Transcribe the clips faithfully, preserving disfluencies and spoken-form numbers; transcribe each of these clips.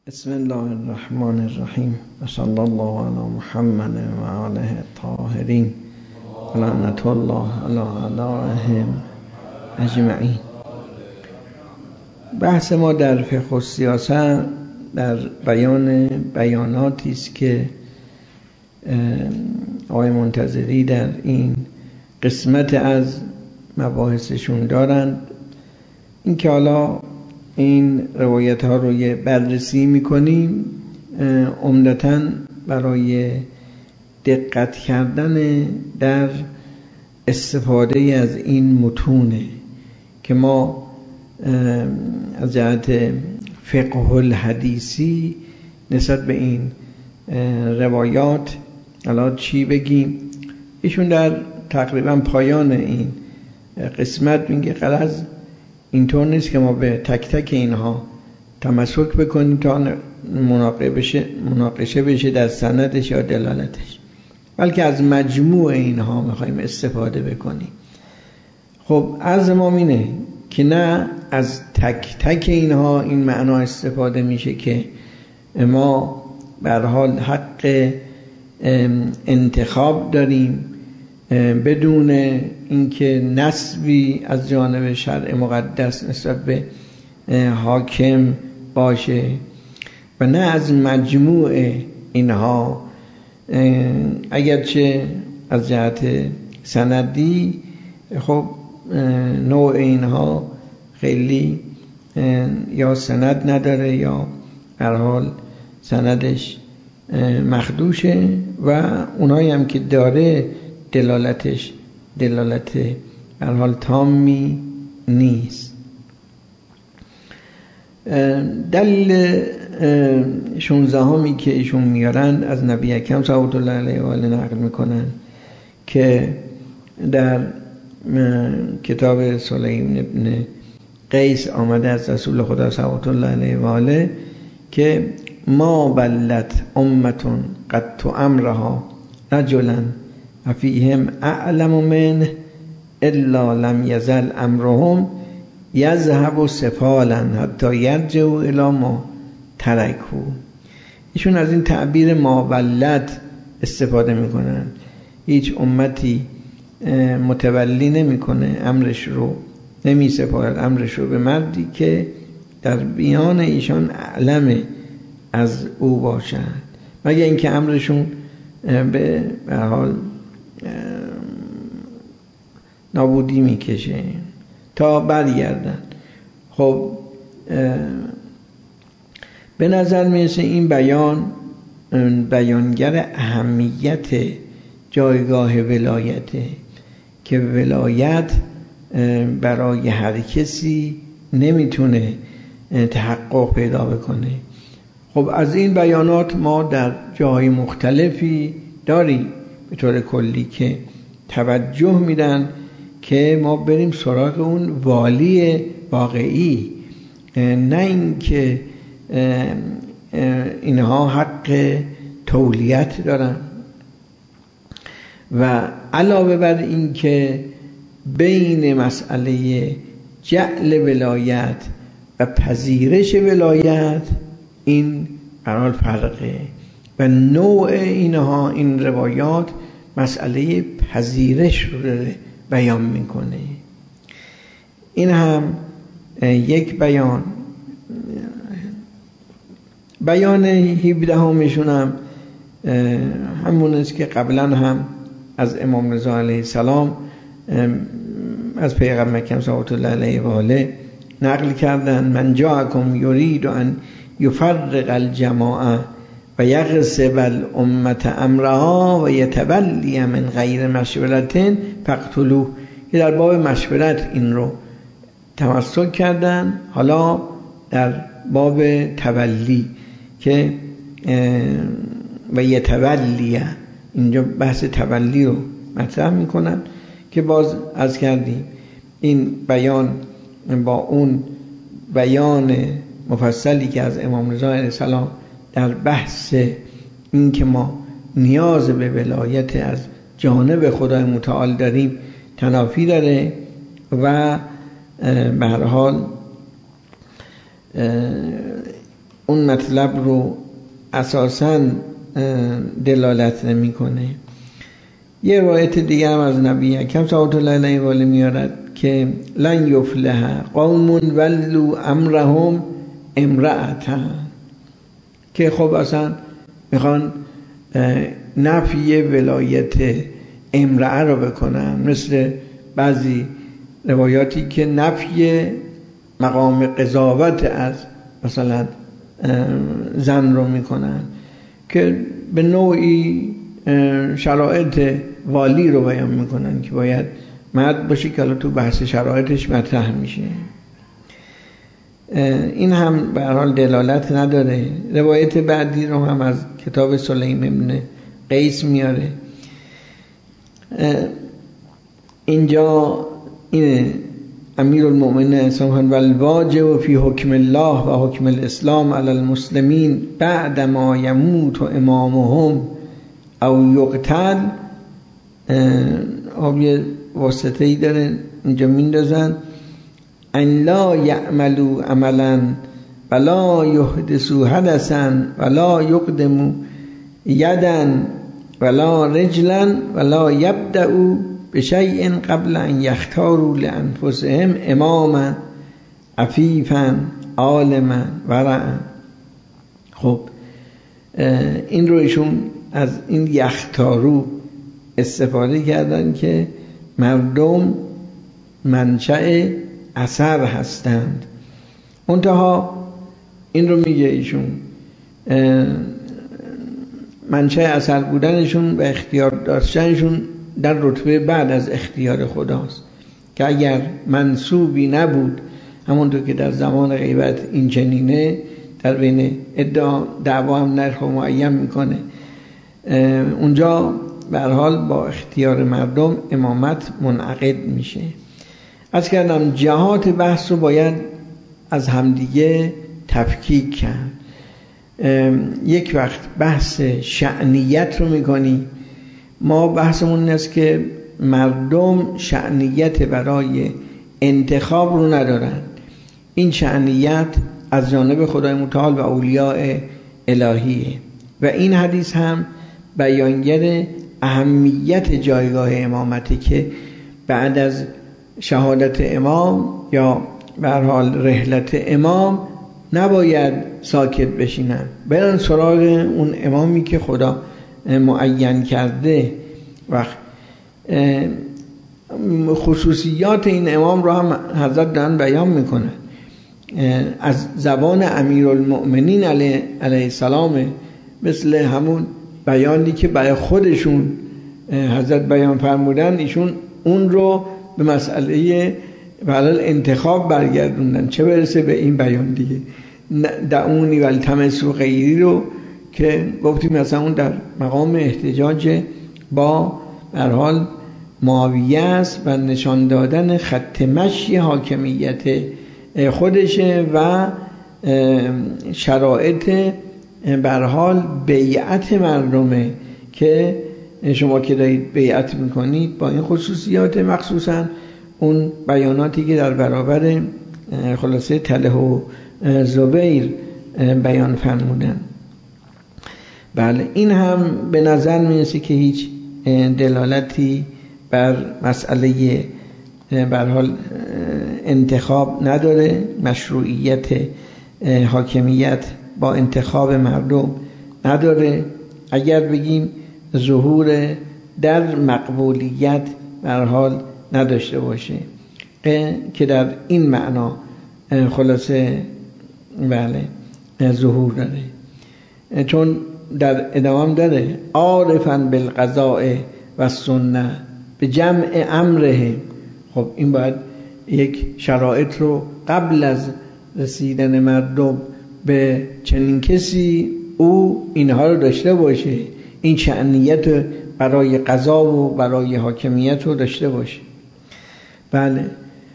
بسم الله الرحمن الرحیم و صلی الله علی محمد و آله الطاهرین و لعنت الله علی اعدائهم اجمعین. بحث ما در فقه السیاسه در بیان بیاناتی است که آقای منتظری در این قسمت از مباحثشون دارند. این که حالا این روایت ها رو یه بررسی میکنیم عمدتاً برای دقت کردن در استفاده از این متونه که ما از جهت فقه الحدیثی نسبت به این روایات الان چی بگیم. ایشون در تقریبا پایان این قسمت میگه غرض اینطور نیست که ما به تک تک اینها تمسک بکنیم تا مناقشه بشه مناقشه بشه در سندش یا دلالتش، بلکه از مجموع اینها میخوایم استفاده بکنیم. خب عرض ما اینه که نه از تک تک اینها این معنا استفاده میشه که ما به هر حال حق انتخاب داریم بدون اینکه نسبی از جانب شرع مقدس نسبت به حاکم باشه، و نه از مجموع اینها، اگرچه از جهت سندی خب نوع اینها خیلی یا سند نداره یا هر حال سندش مخدوشه و اونایی هم که داره دلالتش دلالت هر حال تامی نیست. دلیل شانزدهمی که ایشون میارن از نبی اکرم صلوات الله علیه و آله نقل میکنن که در کتاب سلیم ابن قیس آمده از رسول خدا صلوات الله علیه و آله که ما بلت امتون قد تو امرها رجلا فیهم اعلم منه الا لم یزل امرهم یذهب سفالا حتی یرجعوا الی ما ترکوا. ایشون از این تعبیر مابلت استفاده میکنن. هیچ امتی متولی نمیکنه امرش رو، نمیسپارد امرش رو به مردی که در بیان ایشان اعلم از او باشد، مگر اینکه امرشون به هر حال نابودی میکشه تا برگردن. خب به نظر میرسه این بیان بیانگر اهمیت جایگاه ولایته که ولایت برای هر کسی نمیتونه تحقق پیدا بکنه. خب از این بیانات ما در جاهای مختلفی داریم به طور کلی که توجه میدن که ما بریم سراغ اون والی واقعی، نه این که اینها حق تولیت دارن. و علاوه بر این که بین مسئله جعل ولایت و پذیرش ولایت این قرار فرقه و نوع اینها این روایات مسئله پذیرش رو داره بیان میکنه. این هم یک بیان. بیان هفده همشون هم همون است که قبلا هم از امام رضا علیه السلام از پیغمبر اکرم صلوات الله علیه و آله نقل کردن: من جاءکم یرید ان یفرق الجماعه و یغصب الامه امرها و یتولی من غیر مشورت فاقتلوه. که در باب مشورت این رو تمسک کردن. حالا در باب تولی که و یتولی، اینجا بحث تولی رو مطرح میکنن که باز از کردیم این بیان با اون بیان مفصلی که از امام رضا علیه السلام در بحث این که ما نیاز به ولایت از جانب خدای متعال داریم تنافی داره و به هر حال اون مطلب رو اساساً دلالت نمیکنه. یه روایت دیگه هم از نبی اکرم صلی الله علیه و آله میارد که لن یفلح قوم ولوا امرهم امرأة، که خب اصلا میخوان نفی ولایت امرأه رو بکنن، مثل بعضی روایاتی که نفی مقام قضاوت از مثلا زن رو میکنن، که به نوعی شرایط والی رو بیان میکنن که باید مرد باشه، که الان تو بحث شرایطش مطرح میشه. این هم به هر حال دلالت نداره. روایت بعدی رو هم از کتاب سلیم ابن قیس میاره. اینجا این امیر المؤمنین اسلام والواجب فی حکم الله و حکم الاسلام علی المسلمین بعد ما یموت امامهم او یقتل، آبی واسطه‌ای داره اینجا میندازن، ان لا یعملوا عملا ولا یحدثوا حدثا ولا یقدموا یدا ولا رجلا ولا یبدأوا بشیء قبل ان یختاروا لانفسهم اماما عفیفا عالما ورعا. خب این رو ایشون از این یختارو استفاده کردن که مردم منشأ اثر هستند. منتها این رو میگه ایشون منشأ اثر بودنشون و اختیار داشتنشون در رتبه بعد از اختیار خداست، که اگر منسوبی نبود، همونطور که در زمان غیبت این چنینه، در بین ادعا دعوا هم نرخ و معین میکنه، اونجا به هر حال با اختیار مردم امامت منعقد میشه. از کردم جهات بحث رو باید از همدیگه تفکیک کرد. یک وقت بحث شأنیت رو میکنی، ما بحثمون این است که مردم شأنیت برای انتخاب رو ندارن. این شأنیت از جانب خدای متعال و اولیاء الهیه، و این حدیث هم بیانگر اهمیت جایگاه امامته، که بعد از شهادت امام یا به هر حال رحلت امام نباید ساکت بشینن، برن سراغ اون امامی که خدا معین کرده. وقت خصوصیات این امام رو هم حضرت دارن بیان میکنن. از زبان امیرالمؤمنین علیه السلام، مثل همون بیانی که برای خودشون حضرت بیان فرمودن، ایشون اون رو به مسئله برای انتخاب برگردوندن، چه برسه به این بیان دیگه دعونی والتمسوا غیری رو که گفتیم مثلا اون در مقام احتجاج با به هر حال معاویه است و نشان دادن خط مشی حاکمیت خودشه و شرایط به هر حال بیعت مردمه که شما که دارید بیعت میکنید با این خصوصیات، مخصوصا اون بیاناتی که در برابر خلاصه طلحه و زبیر بیان فرمودن. بله، این هم به نظر میرسه که هیچ دلالتی بر مسئله به هر حال انتخاب نداره، مشروعیت حاکمیت با انتخاب مردم نداره. اگر بگیم ظهور در مقبولیت به هر حال نداشته باشه، که در این معنا خلاصه بله ظهور داره، چون در ادامه داره عارفاً بالقضاء و سنه به جمع امره. خب این باید یک شرایط رو قبل از رسیدن مردم به چنین کسی او اینها رو داشته باشه، این شأنیت برای قضا و برای حاکمیت رو داشته باشه. بله،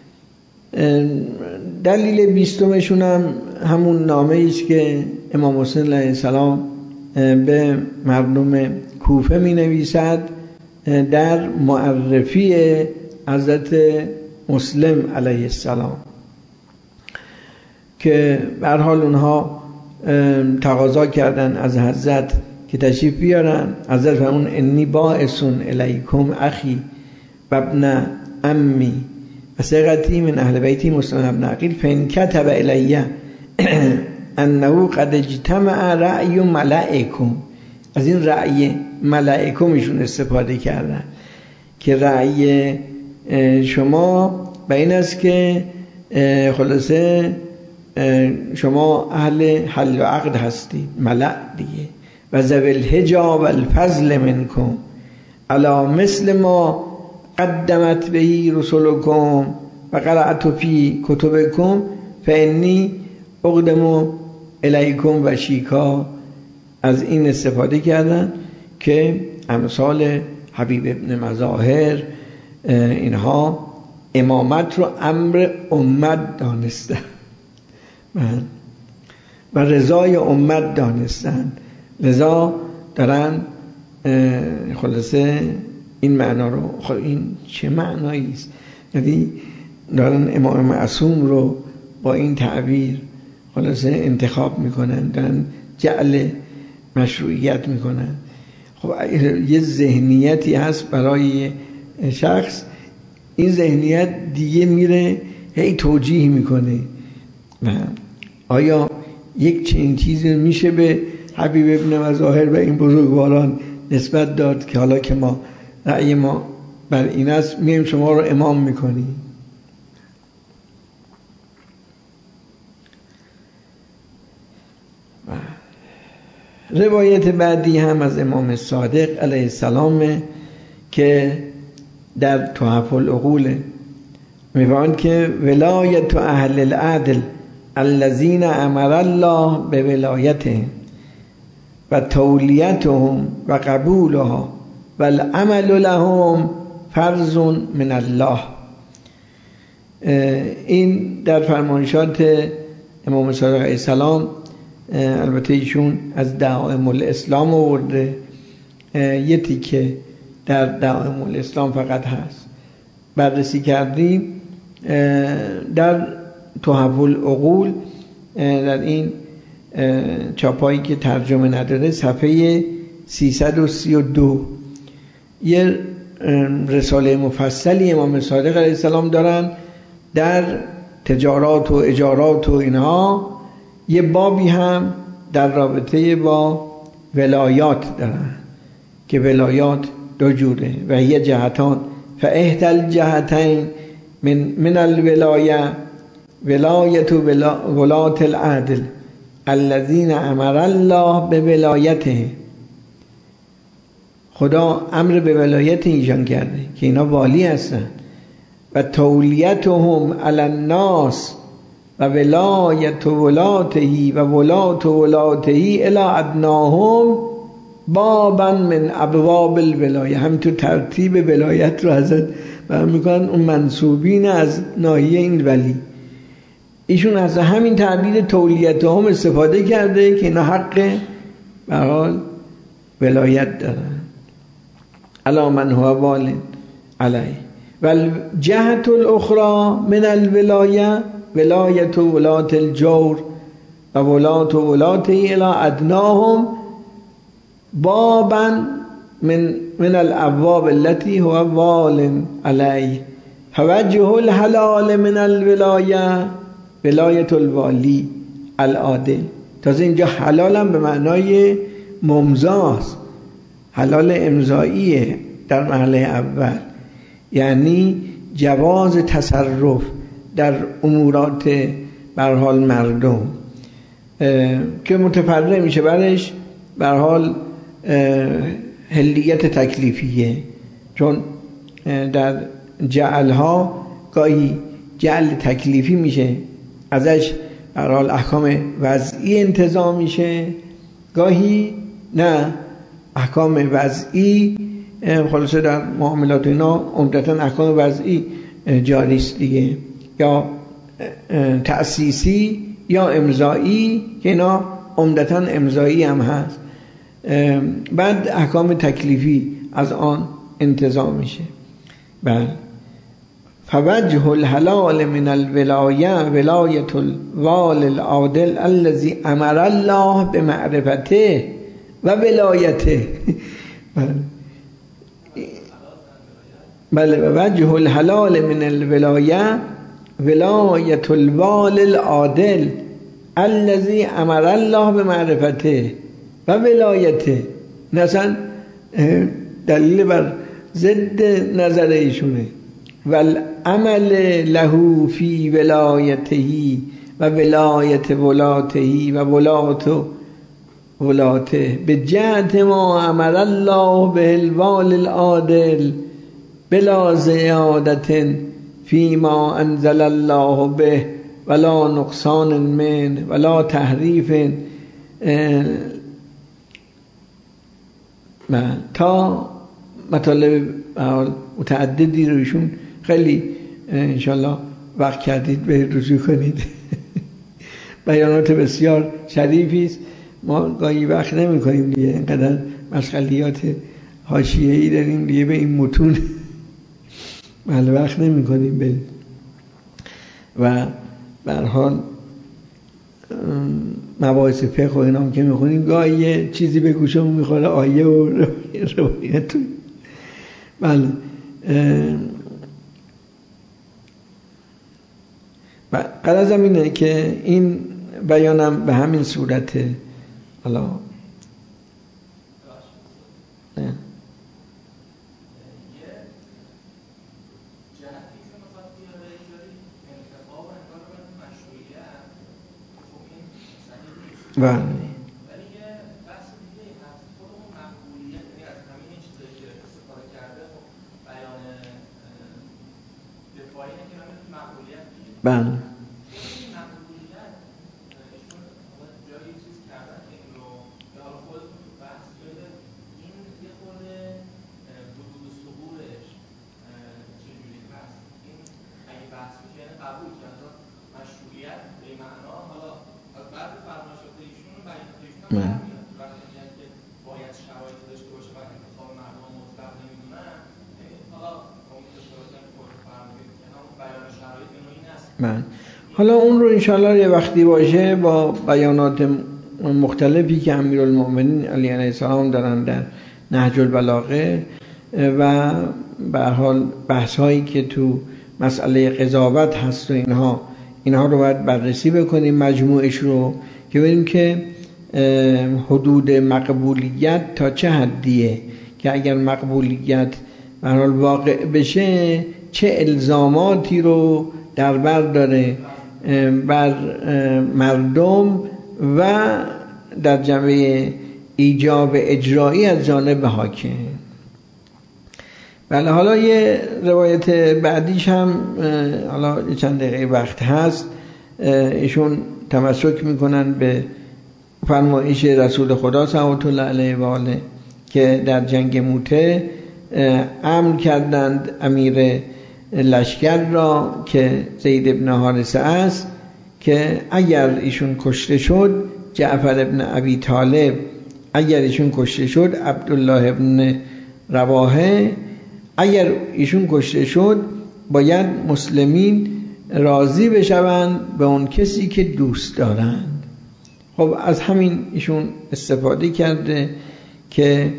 دلیل بیستمشون هم همون نامه است که امام حسین علیه السلام به مردم کوفه می نویسد در معرفی حضرت مسلم علیه السلام، که به هر حال اونها تقاضا کردن از حضرت که تشریف بیارن. حضرت فرمون انی باعثون الیکم اخی و ابن امی و ثقتی من اهل بیتی مسلم ابن عقیل فان کتب الی انه قد اجتمع رأی ملائکم. از این رأی ملائکم ایشون استفاده کردن که رأی شما به این است که خلاصه شما اهل حل و عقد هستید، ملأ دیگه. و ذوی الحجا و الفضل منکم علی مثل ما قدمت بهی رسولکم و قرأت فی کتبکم فانی اقدم الیکم و شیکا. از این استفاده کردن که امثال حبیب ابن مظاهر اینها امامت رو امر امت دانستن و رضای امت دانستن، لذا دارن خلاصه این معنا رو. خب این چه معنایی است؟ یعنی دارن امام معصوم رو با این تعبیر خلاصه انتخاب میکنن، دارن جعل مشروعیت میکنن. خب یه ذهنیتی هست برای شخص، این ذهنیت دیگه میره هی توجیه میکنه. و آیا یک چنین چیزی میشه به حبیب ابن مظاهر و این بزرگواران نسبت داد که حالا که ما رأی ما بر این است میایم شما رو امام میکنیم؟ روایت بعدی هم از امام صادق علیه السلام که در تحف العقول میفرماید که ولایت اهل العدل الذین امر الله به ولایته و تولیتهم و قبولها و العمل لهم فرض من الله. این در فرمایشات امام صادق علیه السلام، البته ایشون از دعائم الاسلام آورده، یه تیکه در دعائم الاسلام فقط هست، بررسی کردیم در تحف العقول در این چاپایی که ترجمه نداره صفحه سیصد و سی و دو یه رساله مفصلی امام صادق علیه السلام دارن در تجارات و اجارات و اینها. یه بابی هم در رابطه با ولایات دارن که ولایات دو جوره و یه جهتان فاحدى الجهتین من من الولایه ولایت ولات العدل الذین امر الله به ولایته. خدا امر به ولایت ایشان کرده که اینا والی هستن. و تولیتهم علی الناس و ولایت ولاتهی و ولات ولاتهی الی ادناهم بابا من ابواب الولایه. هم تو ترتیب ولایت رو حضرت برام میکنن اون منصوبین از ناحیه این ولی. ایشون از همین تعبیر تولیت هم استفاده کرده که اینا حق به حال ولایت دارن علی من هو وال علیه. و الجهت الاخرى من الولایه ولایت ولات الجور و ولات ولاته الی ادناهم بابا من من الابواب التي هو وال علیه. فوجه الحلال من الولایه ولایت الوالی العادل. تازه اینجا حلال هم به معنای ممضاست، حلال امضاییه در مرحله اول، یعنی جواز تصرف در امورات به هر حال مردم که متفرع میشه برش به هر حال حلیت تکلیفیه. چون در جعلها گاهی جعل تکلیفی میشه، ازش به هر حال احکام وضعی انتزاع میشه، گاهی نه احکام وضعی خلاصه در معاملات اینا عمدتاً احکام وضعی جاری است دیگه، یا تأسیسی یا امضایی که اینا عمدتاً امضایی هم هست. بعد احکام تکلیفی از آن انتزاع میشه. بله. فوجه الحلال من الولایه ولایت الوال العادل الذي امر الله بمعرفته و ولایته. بله وجه الحلال من الولایه ولایت الوال العادل الذي امر الله بمعرفته و ولایته. مثلا دلیل بر ضد نظر ایشونه. والعمل له فی ولایته و ولایت ولاته و ولات ولاته به جهت ما امر الله به الوال العادل بلا زیادت فی ما انزل الله به ولا نقصان من ولا تحریف. تا مطالب متعددی روشون خیلی انشالله وقت کردید به رجوع کنید. بیانات بسیار شریفی است. ما گاهی وقت نمی کنیم دیگه، اینقدر مشغلیات حاشیه‌ای داریم دیگه به این متون بله وقت نمی کنیم به و به هر حال مباحث فقه و اینا هم که میخونیم گاهی یه چیزی به گوشمون میخوره، آیه و روایت. بله و غرضم اینه که این بیانم به همین صورته. حالا بله ولی یه بحث دیگه هست خود اون مقبولیت، یعنی از همین چیزایی که استفاده کرده خب بیان دفاعی که همین مقبولیت دیگه بله این مقبولیت ایشون جایی چیز کردن که این رو یا حالا خودتون تو بحث بده این یه خورده حدود ظهورش چجوری هست. این اگه بحث میشه یعنی قبول کردن مشروعیت به این معنا حالا از بعد فرمایشات ایشون بیان ایشون هم برمیاد وقتی میگن که باید شرایط داشته باشه و انتخاب مردم مطلق نمیدونن، حالا امید داشته باشن که خود فرمایید که همون بیان شرایط اینو این است. من حالا اون رو انشاءالله یه وقتی باشه با بیانات مختلفی که امیرالمؤمنین علی علیه السلام دارن در نهج البلاغه و به هر حال بحث هایی که تو مسئله قضاوت هست و اینها اینها رو باید بررسی بکنیم مجموعش رو که ببینیم که حدود مقبولیت تا چه حدیه، که اگر مقبولیت به هر حال واقع بشه چه الزاماتی رو در بر داره بر مردم و در جنبه ایجاب اجرایی از جانب حاکم. بله حالا یه روایت بعدیش هم حالا چند دقیقه وقت هست، ایشون تمسک میکنن به فرمایش رسول خدا صلوات الله علیه و آله که در جنگ موته امر کردند امیر لشکر را که زید ابن حارثه است که اگر ایشون کشته شد جعفر ابن ابی طالب، اگر ایشون کشته شد عبدالله ابن رواحه، اگر ایشون کشته شد باید مسلمین راضی بشوند به اون کسی که دوست دارند. خب از همین ایشون استفاده کرده که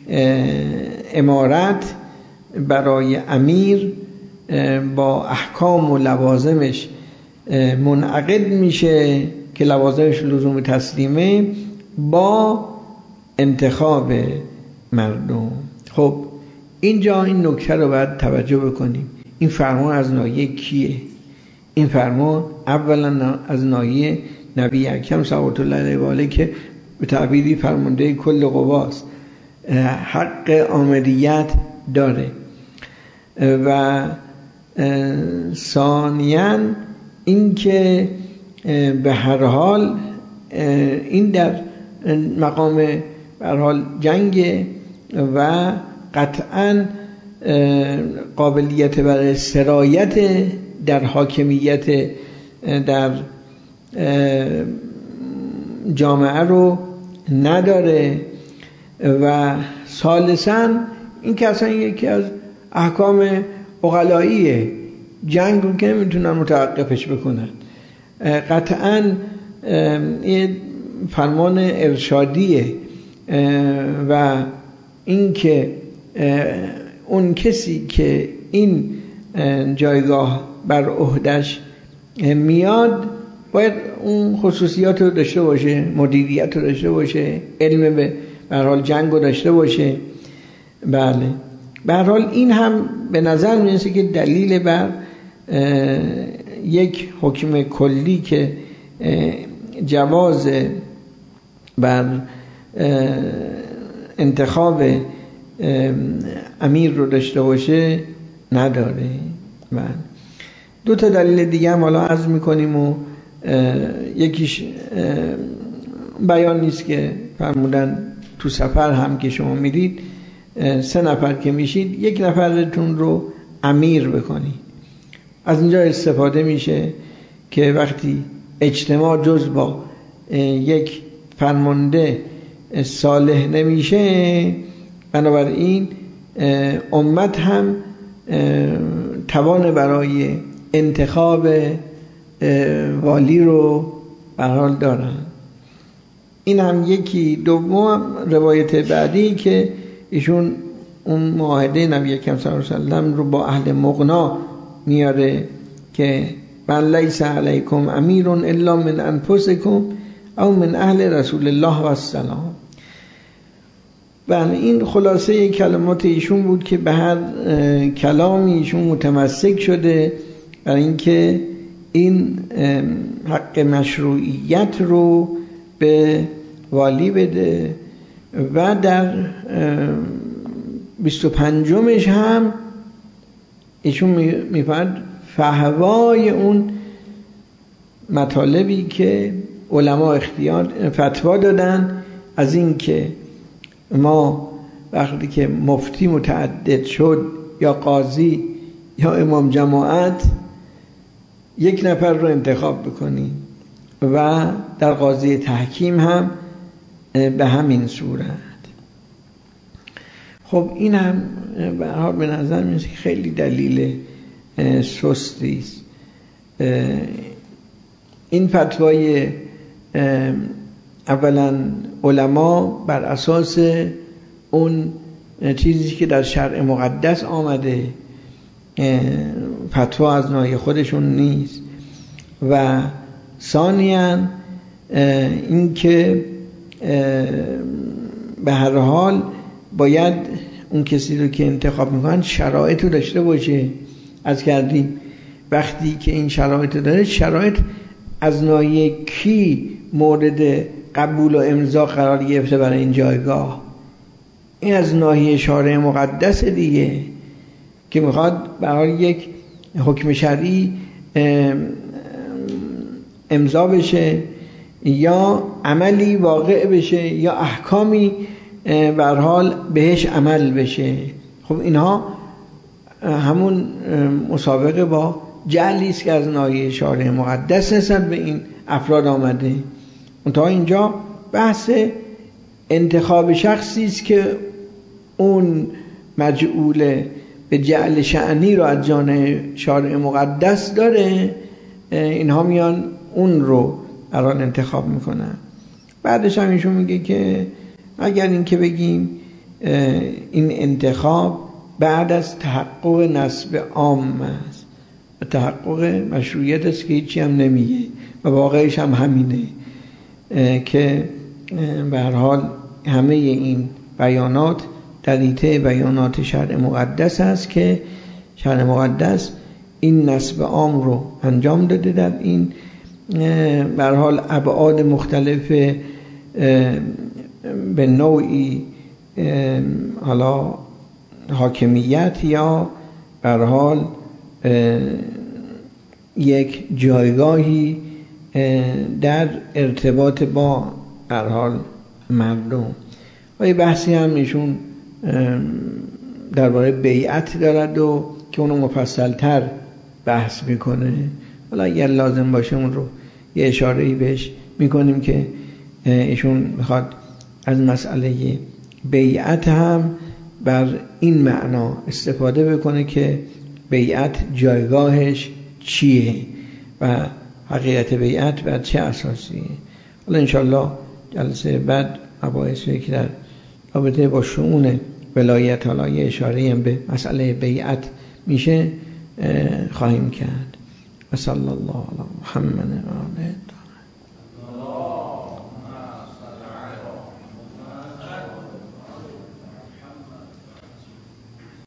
امارت برای امیر با احکام و لوازمش منعقد میشه که لوازمش لزوم تسلیمه با انتخاب مردم. خب اینجا این نکته رو باید توجه بکنیم. این فرمان از ناحیه کیه؟ این فرمان اولا از ناحیه نبی اکرم صلوات الله علیه و آله که به تعبیری فرمانده کل قواست، حق آمریت داره. و ثانیاً این که به هر حال این در مقام به هر حال جنگ و قطعاً قابلیت برای سرایت در حاکمیت در جامعه رو نداره. و ثالثاً این که اصلا یکی از احکام عقلاییه جنگ رو که نمیتونن متوقفش بکنن. قطعاً یه فرمان ارشادیه و این که اون کسی که این جایگاه بر عهده‌اش میاد باید اون خصوصیات رو داشته باشه، مدیریت رو داشته باشه، علم به هر حال جنگ رو داشته باشه. بله به هر حال این هم به نظر میرسه که دلیل بر یک حکم کلی که جواز بر انتخاب امیر رو داشته باشه نداره. بله دو تا دلیل دیگه هم حالا عرض میکنیم و یکیش بیان نیست که فرمودن تو سفر هم که شما میدید سه نفر که میشید یک نفرتون رو امیر بکنید. از اینجا استفاده میشه که وقتی اجتماع جز با یک فرمانده صالح نمیشه، بنابراین امت هم توان برای انتخاب والی رو به حال دارن. این هم یکی. دوم روایت بعدی که ایشون اون معاهده نبی اکرم صلی الله علیه و سلم رو با اهل مغنا میاره که من لیس علیکم امیر الا من انفسکم او من اهل رسول الله و السلام. بله این خلاصه کلمات ایشون بود که به هر کلامی ایشون متمسک شده برای اینکه این حق مشروعیت رو به والی بده و در بیست و پنجمش هم ایشون میفرد فهوای اون مطالبی که علما اختیار فتوا دادن از این که ما وقتی که مفتی متعدد شد یا قاضی یا امام جماعت یک نفر رو انتخاب بکنیم و در قاضی تحکیم هم به همین صورت. خب این هم به هر حال به نظر میاد خیلی دلیل سستی است. این فتوای اولا علما بر اساس اون چیزی که در شرع مقدس آمده، فتوا از نوع خودشون نیست. و ثانیاً این که به هر حال باید اون کسی رو که انتخاب میکنن شرایط رو داشته باشه. از کردیم وقتی که این شرایط داره، شرایط از نوع کی مورد قبول و امضا قرار گرفته برای این جایگاه؟ این از ناحیه شارع مقدس دیگه که میخواد برای یک حکم شرعی امضا بشه یا عملی واقع بشه یا احکامی به هر حال بهش عمل بشه. خب اینها همون مسابقه با جعلی است که از ناحیه شارع مقدس نسبت به این افراد آمده. تا اینجا بحث انتخاب شخصی است که اون مجعول به جعل شأنی رو از جانب شارع مقدس داره، اینها میان اون رو الان انتخاب میکنن. بعدش هم ایشون میگه که اگر این که بگیم این انتخاب بعد از تحقق نسب عام است، تحقق مشروعیت است که هیچی هم نمیگه و واقعش هم همینه که به هر حال همه این بیانات در حیطه بیانات شرع مقدس است که شرع مقدس این نسب عام رو انجام داده در این به هر حال ابعاد مختلف به نوعی حالا حاکمیت یا به هر حال یک جایگاهی در ارتباط با به هر حال مردم. و یه بحثی هم ایشون درباره بیعت دارد و که اونو مفصل‌تر بحث میکنه. حالا اگر لازم باشه اون رو یه اشاره‌ای بهش میکنیم که ایشون میخواد از مسئله بیعت هم بر این معنا استفاده بکنه که بیعت جایگاهش چیه و حقیقت بیعت بر چه اساسیه. حالا انشالله جلسه بعد مباحثی که در رابطه با شؤون ولایت حالا یه اشاره هم به مسئله بیعت میشه خواهیم کرد. و صلی الله علی محمد و آله